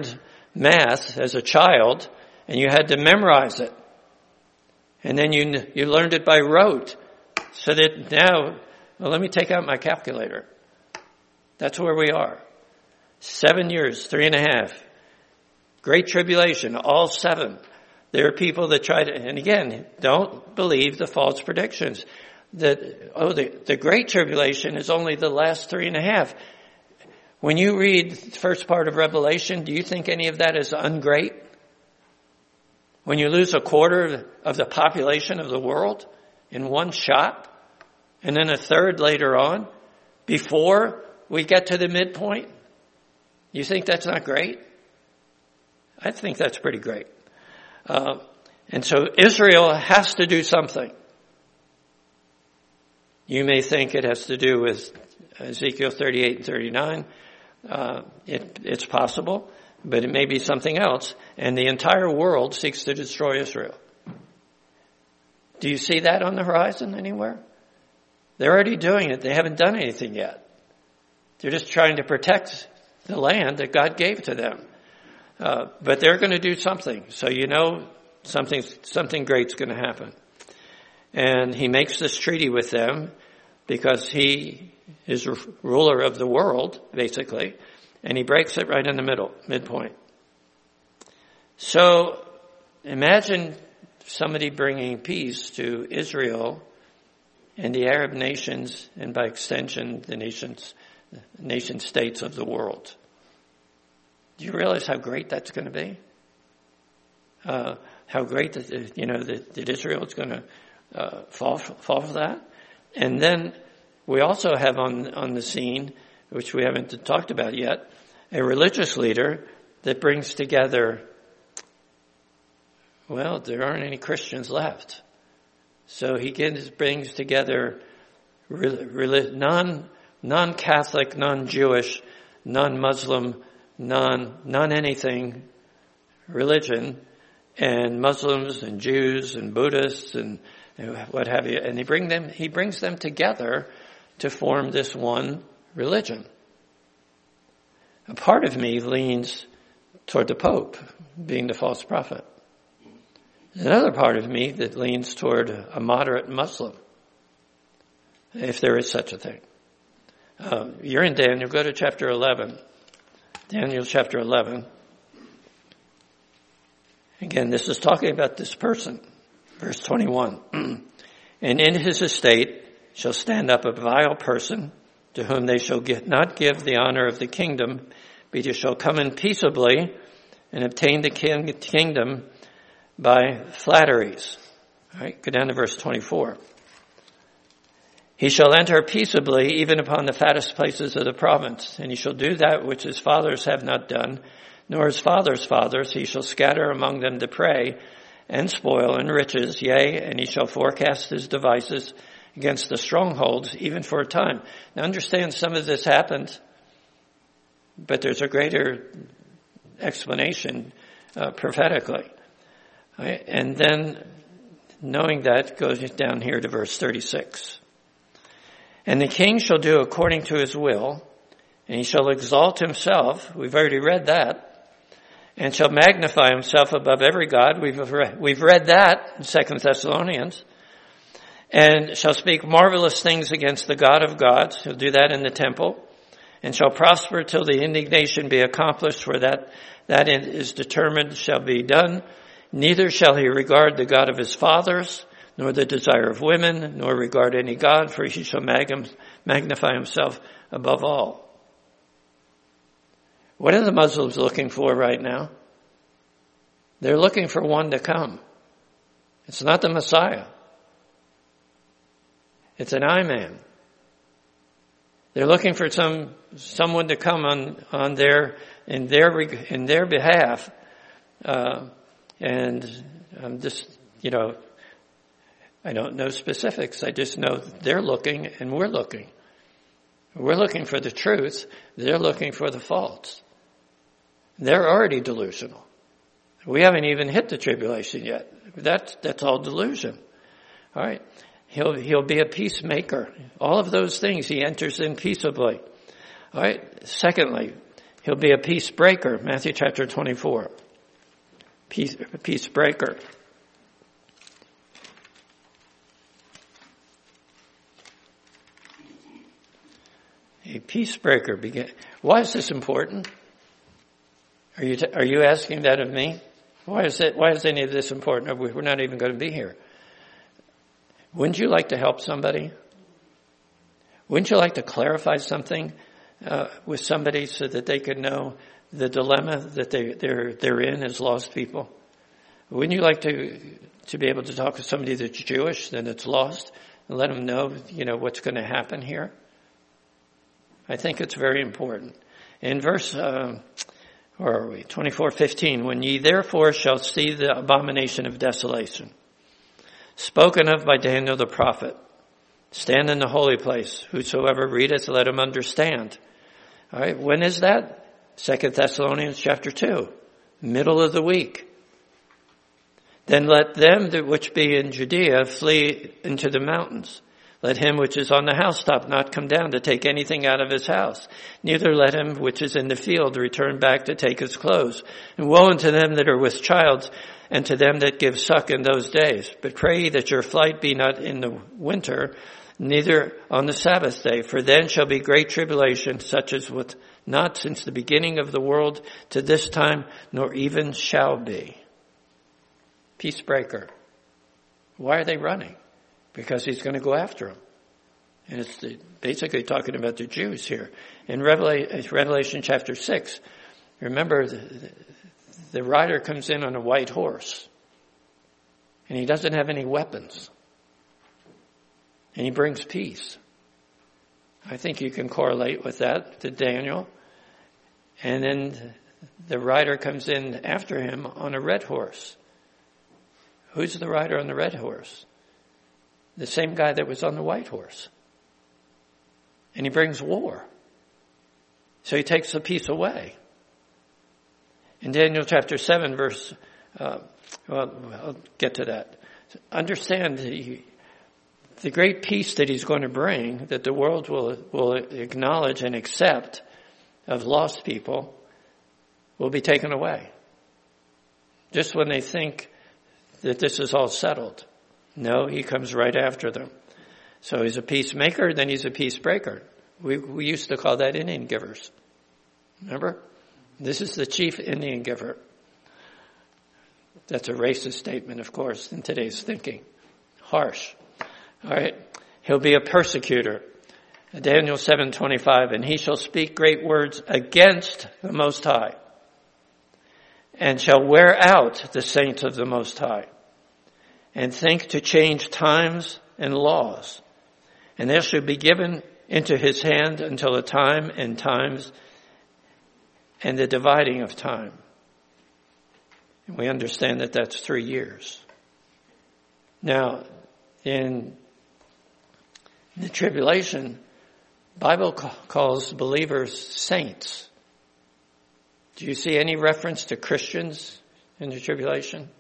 math as a child, and you had to memorize it. And then you you learned it by rote. So that now, well, let me take out my calculator. That's where we are. Seven years, three and a half. Great tribulation, all seven. There are people that try to, and again, don't believe the false predictions. That, oh, the, the Great Tribulation is only the last three and a half. When you read the first part of Revelation, do you think any of that is ungreat? When you lose a quarter of the population of the world in one shot, and then a third later on, before we get to the midpoint, you think that's not great? I think that's pretty great. Uh, and so Israel has to do something. You may think it has to do with Ezekiel thirty-eight and thirty-nine. Uh, it, it's possible, but it may be something else. And the entire world seeks to destroy Israel. Do you see that on the horizon anywhere? They're already doing it. They haven't done anything yet. They're just trying to protect the land that God gave to them. Uh, but they're going to do something. So you know something, something great's going to happen. And he makes this treaty with them because he is ruler of the world, basically. And he breaks it right in the middle, midpoint. So imagine somebody bringing peace to Israel and the Arab nations, and by extension, the nations, nation states of the world. Do you realize how great that's going to be? Uh, how great that, you know, that, that Israel is going to uh, fall, fall for that? And then we also have on, on the scene, which we haven't talked about yet, a religious leader that brings together, well, there aren't any Christians left. So he gets, brings together non, non-Catholic, non-Jewish, non-Muslim, non, non-anything religion, and Muslims and Jews and Buddhists and what have you. And he bring them, he brings them together to form this one religion. A part of me leans toward the Pope being the false prophet. Another part of me that leans toward a moderate Muslim, if there is such a thing. Um, you're in Daniel. Go to chapter eleven. Daniel chapter eleven. Again, this is talking about this person. Verse twenty-one. And in his estate shall stand up a vile person, to whom they shall get, not give the honor of the kingdom, but he shall come in peaceably and obtain the king, kingdom by flatteries. All right, go down to verse twenty-four. He shall enter peaceably even upon the fattest places of the province, and he shall do that which his fathers have not done, nor his fathers' fathers. He shall scatter among them the prey and spoil and riches, yea, and he shall forecast his devices against the strongholds, even for a time. Now understand, some of this happened, but there's a greater explanation uh, prophetically. Right? And then, knowing that, goes down here to verse thirty-six. And the king shall do according to his will, and he shall exalt himself. We've already read that. And shall magnify himself above every god. We've read, we've read that in Second Thessalonians. And shall speak marvelous things against the God of gods. He'll do that in the temple. And shall prosper till the indignation be accomplished, for that that is determined shall be done. Neither shall he regard the God of his fathers, nor the desire of women, nor regard any god, for he shall magnify himself above all. What are the Muslims looking for right now? They're looking for one to come. It's not the Messiah. It's an I-man. They're looking for some someone to come on on their in their in their behalf, uh, and I'm just you know I don't know specifics. I just know they're looking and we're looking. We're looking for the truth. They're looking for the false. They're already delusional. We haven't even hit the tribulation yet. That's that's all delusion. All right. He'll, he'll be a peacemaker. All of those things, he enters in peaceably. All right. Secondly, He'll be a peace breaker. Matthew chapter twenty-four. Peace, peace breaker. A peace breaker. Begin. Why is this important? Are you, t- are you asking that of me? Why is it, why is any of this important? We're not even going to be here. Wouldn't you like to help somebody? Wouldn't you like to clarify something uh, with somebody so that they could know the dilemma that they, they're they're in as lost people? Wouldn't you like to to be able to talk to somebody that's Jewish and that's lost and let them know, you know, what's going to happen here? I think it's very important. In verse, uh, where are we? twenty-four fifteen. When ye therefore shall see the abomination of desolation, spoken of by Daniel the prophet, stand in the holy place. Whosoever readeth, let him understand. All right. When is that? Second Thessalonians chapter two, middle of the week. Then let them that which be in Judea flee into the mountains. Let him which is on the housetop not come down to take anything out of his house. Neither let him which is in the field return back to take his clothes. And woe unto them that are with child, and to them that give suck in those days. But pray ye that your flight be not in the winter, neither on the Sabbath day. For then shall be great tribulation, such as was not since the beginning of the world to this time, nor even shall be. Peace breaker. Why are they running? Because he's going to go after them. And it's the, basically talking about the Jews here. In Revelation, Revelation chapter six, remember the, the, the rider comes in on a white horse. And he doesn't have any weapons. And he brings peace. I think you can correlate with that to Daniel. And then the rider comes in after him on a red horse. Who's the rider on the red horse? The same guy that was on the white horse. And he brings war. So he takes the peace away. In Daniel chapter seven, verse, uh, well, I'll get to that. Understand the, the great peace that he's going to bring, that the world will, will acknowledge and accept of lost people, will be taken away. Just when they think that this is all settled. No, he comes right after them. So he's a peacemaker, then he's a peace breaker. We, we used to call that Indian givers. Remember? This is the chief Indian giver. That's a racist statement, of course, in today's thinking. Harsh. All right. He'll be a persecutor. Daniel seven twenty-five, and he shall speak great words against the Most High, and shall wear out the saints of the Most High, and think to change times and laws. And there shall be given into his hand until the time and times and the dividing of time. And we understand that that's three years. Now, in the tribulation, Bible calls believers saints. Do you see any reference to Christians in the tribulation?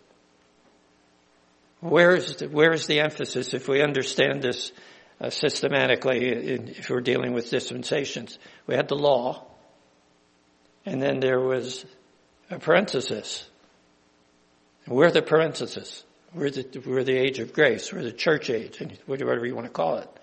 Where is the, where is the emphasis if we understand this uh, systematically, in, if we're dealing with dispensations? We had the law, and then there was a parenthesis. We're the parenthesis. We're the, we're the age of grace. We're the church age, and whatever you want to call it.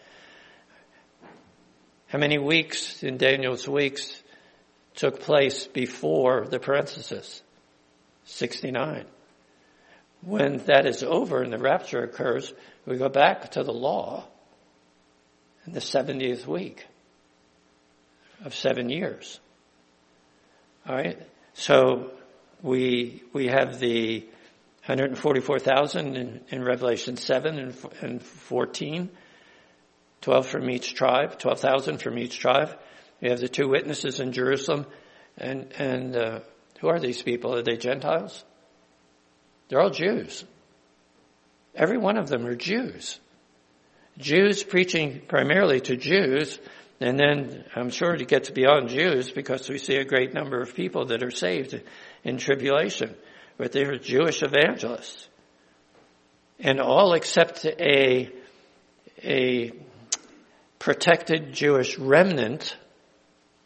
How many weeks in Daniel's weeks took place before the parenthesis? sixty-nine. When that is over and the rapture occurs, we go back to the law in the seventieth week of seven years. All right. So we we have the one hundred forty-four thousand in, in Revelation seven and, and fourteen. twelve from each tribe, twelve thousand from each tribe. We have the two witnesses in Jerusalem. And, and uh, who are these people? Are they Gentiles? They're all Jews. Every one of them are Jews. Jews preaching primarily to Jews. And then I'm sure it gets beyond Jews because we see a great number of people that are saved in tribulation. But they're Jewish evangelists. And all except a, a protected Jewish remnant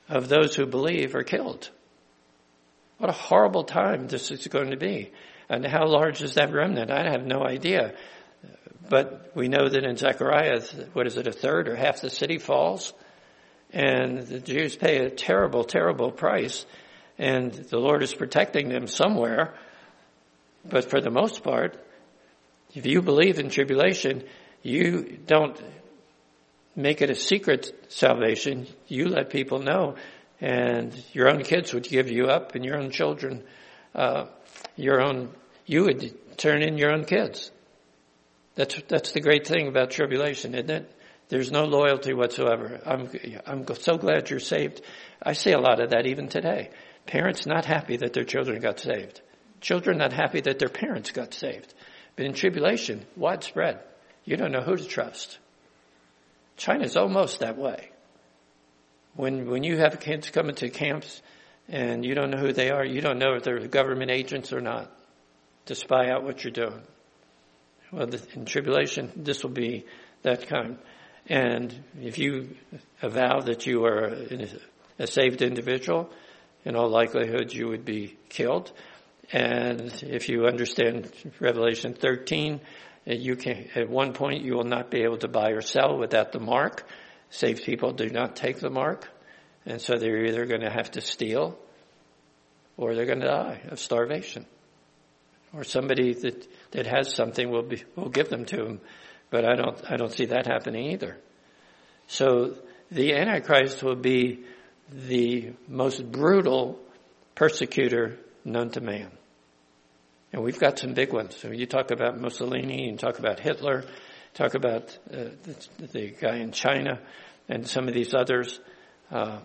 of those who believe are killed. What a horrible time this is going to be. And how large is that remnant? I have no idea. But we know that in Zechariah, what is it, a third or half the city falls? And the Jews pay a terrible, terrible price. And the Lord is protecting them somewhere. But for the most part, if you believe in tribulation, you don't make it a secret salvation. You let people know. And your own kids would give you up, and your own children, uh, your own, you would turn in your own kids. That's that's the great thing about tribulation, isn't it? There's no loyalty whatsoever. I'm I'm so glad you're saved. I see a lot of that even today. Parents not happy that their children got saved. Children not happy that their parents got saved. But in tribulation, widespread. You don't know who to trust. China's almost that way. When when you have kids coming to camps and you don't know who they are, you don't know if they're government agents or not to spy out what you're doing. Well, in tribulation, this will be that kind. And if you avow that you are a saved individual, in all likelihood you would be killed. And if you understand Revelation thirteen, you can, at one point you will not be able to buy or sell without the mark. Saved people do not take the mark, and so they're either going to have to steal or they're going to die of starvation. Or somebody that, that has something will be will give them to them, but I don't I don't see that happening either. So the Antichrist will be the most brutal persecutor known to man. And we've got some big ones. So you talk about Mussolini, you talk about Hitler, talk about uh, the, the guy in China and some of these others. Uh,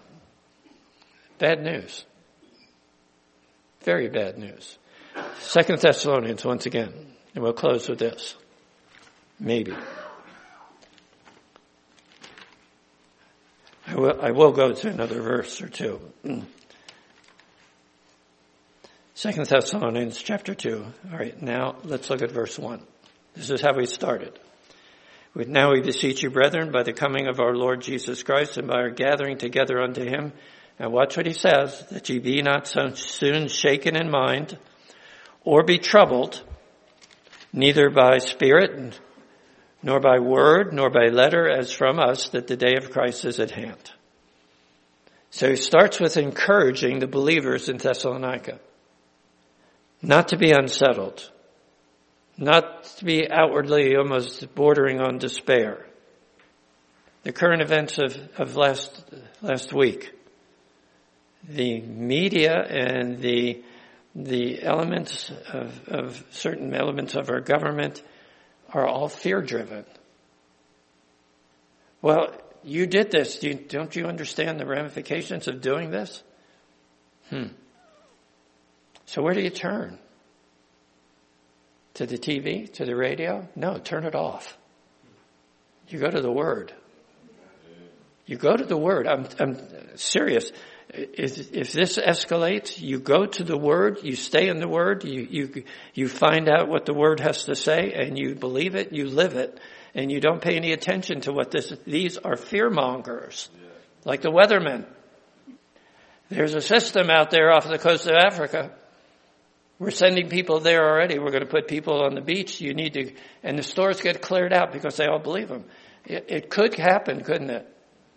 bad news. Very bad news. Second Thessalonians, once again, and we'll close with this. Maybe. I will, I will go to another verse or two. Second Thessalonians chapter two. All right, now let's look at verse one. This is how we started. Now we beseech you, brethren, by the coming of our Lord Jesus Christ and by our gathering together unto him. And watch what he says, that ye be not so soon shaken in mind, or be troubled, neither by spirit, nor by word, nor by letter, as from us, that the day of Christ is at hand. So he starts with encouraging the believers in Thessalonica not to be unsettled, not to be outwardly almost bordering on despair. The current events of, of last last week, the media and the the elements of, of certain elements of our government are all fear-driven. Well, you did this. Do you, don't you understand the ramifications of doing this? Hmm. So where do you turn? To the T V? To the radio? No, turn it off. You go to the Word. You go to the Word. I'm, I'm serious. If, if this escalates, you go to the Word, you stay in the Word, you, you, you find out what the Word has to say, and you believe it, you live it, and you don't pay any attention to what this, these are fearmongers, like the weathermen. There's a system out there off the coast of Africa. We're sending people there already. We're going to put people on the beach. You need to, and the stores get cleared out because they all believe them. It, it could happen, couldn't it?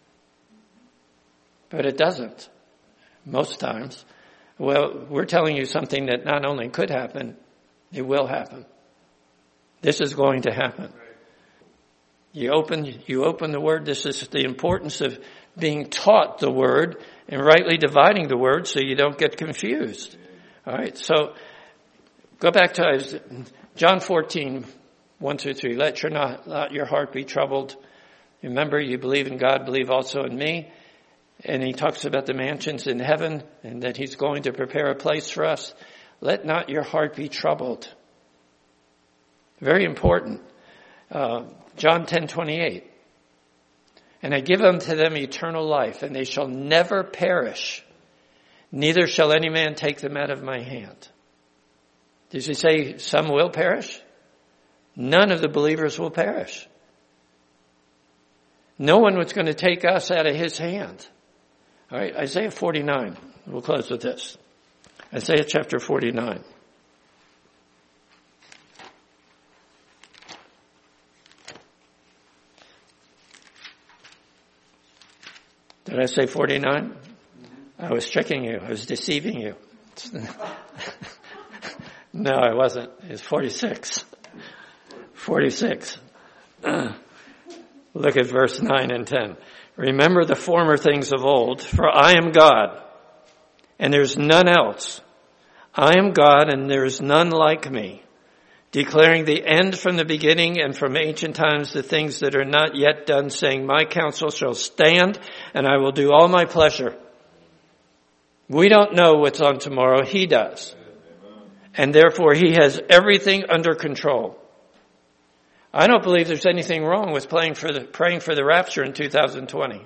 But it doesn't. Most times. Well, we're telling you something that not only could happen, it will happen. This is going to happen. You open, you open the Word. This is the importance of being taught the Word and rightly dividing the Word so you don't get confused. All right, so go back to John fourteen, one through three. Let your not, not your heart be troubled. Remember, you believe in God, believe also in me. And he talks about the mansions in heaven and that he's going to prepare a place for us. Let not your heart be troubled. Very important. Uh, John ten twenty-eight. And I give unto them eternal life, and they shall never perish. Neither shall any man take them out of my hand. Does he say some will perish? None of the believers will perish. No one was going to take us out of his hand. All right, Isaiah forty-nine. We'll close with this. Isaiah chapter forty-nine. Did I say forty-nine? I was tricking you. I was deceiving you. No, I wasn't. It's forty-six. forty-six. Look at verse nine and ten. Remember the former things of old, for I am God, and there's none else. I am God, and there is none like me, declaring the end from the beginning and from ancient times the things that are not yet done, saying, my counsel shall stand, and I will do all my pleasure. We don't know what's on tomorrow. He does. And therefore, he has everything under control. I don't believe there's anything wrong with praying for the, praying for the rapture in two thousand twenty.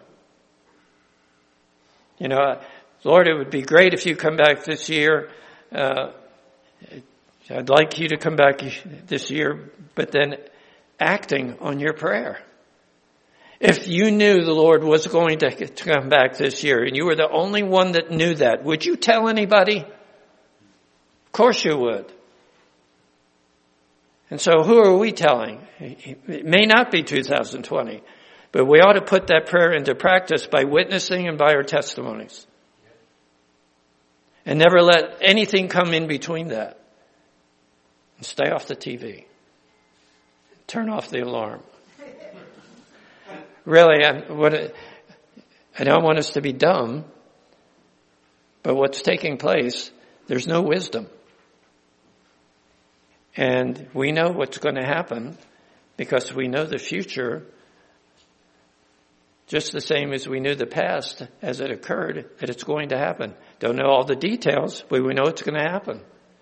You know, Lord, it would be great if you come back this year. Uh, I'd like you to come back this year, but then acting on your prayer. If you knew the Lord was going to, to come back this year and you were the only one that knew that, would you tell anybody? Of course you would. And so who are we telling? It may not be two thousand twenty, but we ought to put that prayer into practice by witnessing and by our testimonies. And never let anything come in between that. And stay off the T V. Turn off the alarm. Really, I, what, I don't want us to be dumb, but what's taking place, there's no wisdom. And we know what's going to happen because we know the future just the same as we knew the past as it occurred, that it's going to happen. Don't know all the details, but we know it's going to happen.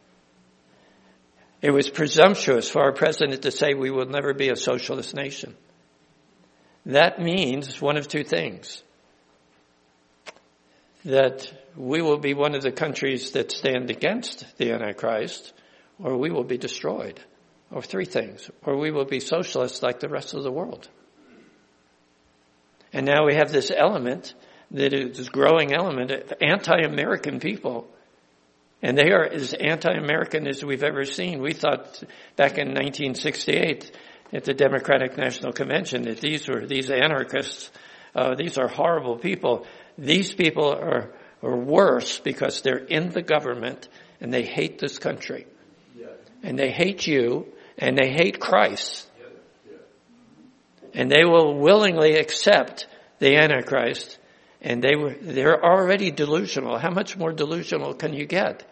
It was presumptuous for our president to say we will never be a socialist nation. That means one of two things. That we will be one of the countries that stand against the Antichrist, or we will be destroyed. Or three things. Or we will be socialists like the rest of the world. And now we have this element, that is this growing element of anti-American people. And they are as anti-American as we've ever seen. We thought back in nineteen sixty-eight at the Democratic National Convention that these were, these anarchists, uh, these are horrible people. These people are, are worse because they're in the government and they hate this country. Yeah. And they hate you and they hate Christ. Yeah. Yeah. And they will willingly accept the Antichrist. And they were, they're already delusional. How much more delusional can you get?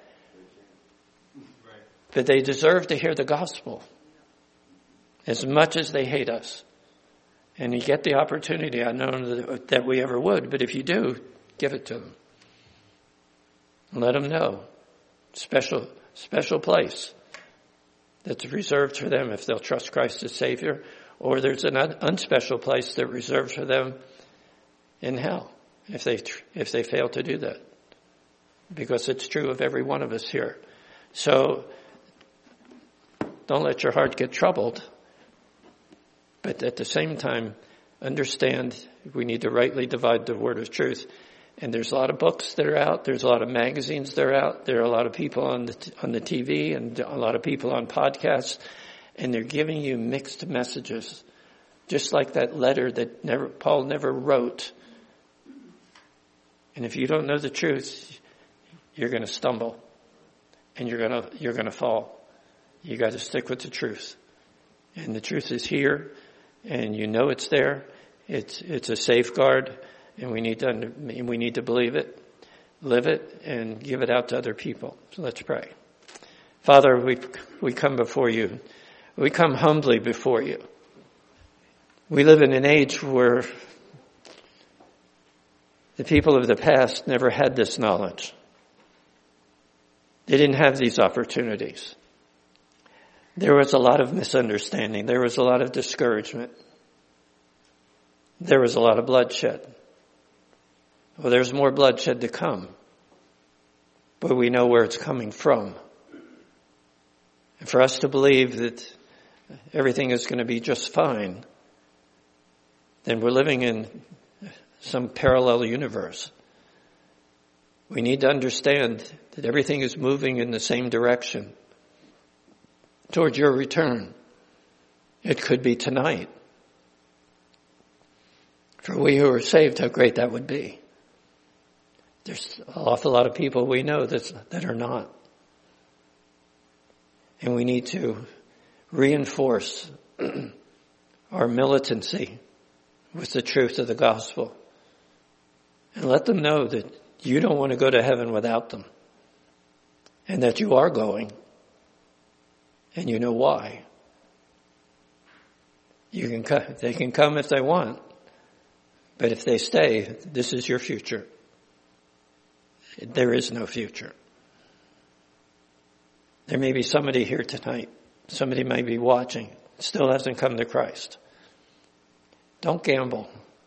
But they deserve to hear the gospel as much as they hate us. And you get the opportunity. I don't know that we ever would, but if you do, give it to them. Let them know. Special, special place that's reserved for them if they'll trust Christ as Savior. Or there's an un- unspecial place that's reserved for them in hell if they if they fail to do that. Because it's true of every one of us here. So don't let your heart get troubled. But at the same time, understand we need to rightly divide the word of truth. And there's a lot of books that are out. There's a lot of magazines that are out. There are a lot of people on the, on the T V and a lot of people on podcasts. And they're giving you mixed messages. Just like that letter that never, Paul never wrote. And if you don't know the truth, you're going to stumble. And you're going to, you're going to fall. You got to stick with the truth. And the truth is here. And you know it's there. It's it's a safeguard, and we need to under, we need to believe it, live it, and give it out to other people. So let's pray. Father, we we come before you. We come humbly before you. We live in an age where the people of the past never had this knowledge. They didn't have these opportunities. There was a lot of misunderstanding. There was a lot of discouragement. There was a lot of bloodshed. Well, there's more bloodshed to come. But we know where it's coming from. And for us to believe that everything is going to be just fine, then we're living in some parallel universe We need to understand that everything is moving in the same direction towards your return. It could be tonight. For we who are saved, how great that would be. There's an awful lot of people we know that, that are not. And we need to reinforce our militancy with the truth of the gospel. And let them know that you don't want to go to heaven without them. And that you are going. And you know why. You can come, they can come if they want. But if they stay, this is your future. There is no future. There may be somebody here tonight. Somebody may be watching. Still hasn't come to Christ. Don't gamble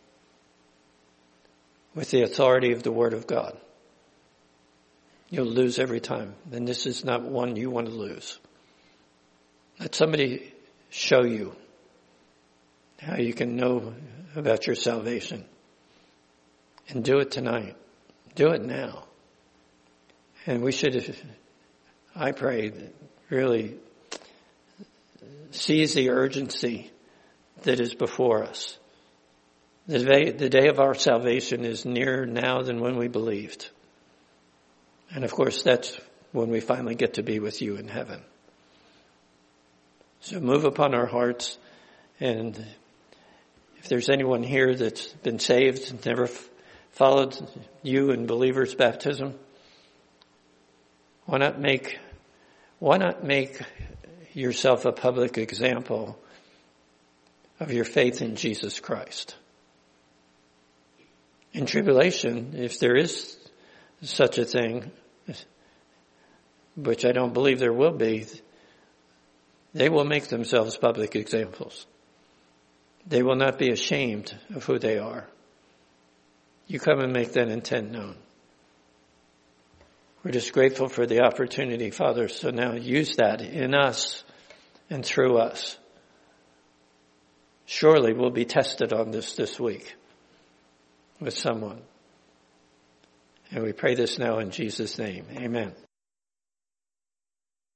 with the authority of the Word of God. You'll lose every time. And this is not one you want to lose. Let somebody show you how you can know about your salvation. And do it tonight. Do it now. And we should, I pray, really seize the urgency that is before us. The day, the day of our salvation is nearer now than when we believed. And of course, that's when we finally get to be with you in heaven. So move upon our hearts. And if there's anyone here that's been saved and never f- followed you in believer's baptism, why not make, why not make yourself a public example of your faith in Jesus Christ? In tribulation, if there is such a thing, which I don't believe there will be, they will make themselves public examples. They will not be ashamed of who they are. You come and make that intent known. We're just grateful for the opportunity, Father. So now use that in us and through us. Surely we'll be tested on this this week with someone. And we pray this now in Jesus' name. Amen.